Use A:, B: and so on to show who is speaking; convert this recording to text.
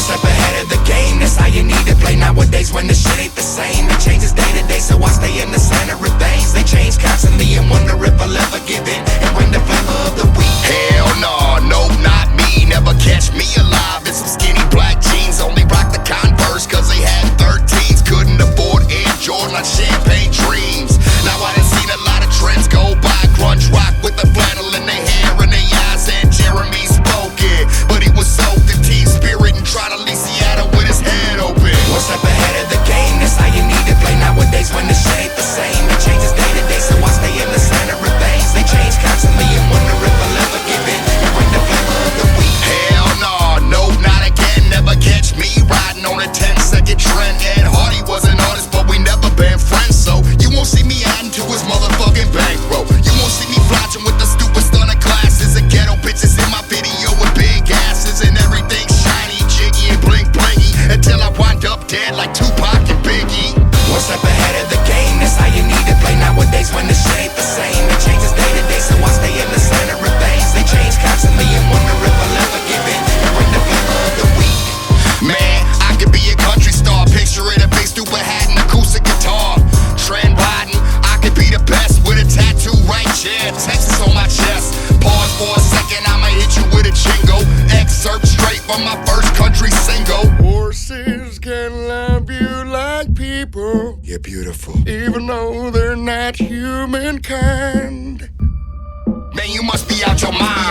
A: step ahead of the game, that's how you need to play nowadays when the shit ain't the same. It changes day to day, so I stay in the center of things. They change constantly and wonder if I'll ever give in and bring the flavor of the week.
B: Hell no, no, not me. Never catch me alive in some skinny black jeans. Only rock the Converse cause they had 13s. Couldn't afford Air Jordan like champagne dreams. Now I done seen a lot of trends go by. Grunge rock with the flannel in their hair and their eyes. And Jeremy spoken, but he was soaked in teen spirit and tried to leave Seattle with his head open.
A: One step ahead of the game, that's how you need to play nowadays when the shit ain't the same. It changes day to day, so I stay in the center of things. They change constantly and wonder if I'll ever give in and bring the flavor of the week.
B: Hell no, no, not again. Never catch me riding on a 10-second trend. Ed Hardy was an artist, but we never been friends. So you won't see me adding to his motherfucking bankroll. You won't see me flashing with the stupid stunner glasses and ghetto bitches in my video with big asses and everything shiny, jiggy, and blink blingy until I wind up dead like Tupac and Biggie.
A: One step ahead of the game, that's how you need to play nowadays when the shit ain't the same. It changes day to day, so I stay in the center of things. They change constantly and wonder if I'll ever give in and bring the flavor of the week.
B: Man, I could be a country star. Picture it, a big stupid hat and acoustic guitar. Trend riding, I could be the best with a tattoo right here, Texas on my chest. Pause for a second, I'ma hit you with a jingle. Excerpt straight from my first country single.
C: Horses can love you like people,
B: You're beautiful.
C: even though they're not humankind.
B: Man, you must be out your mind.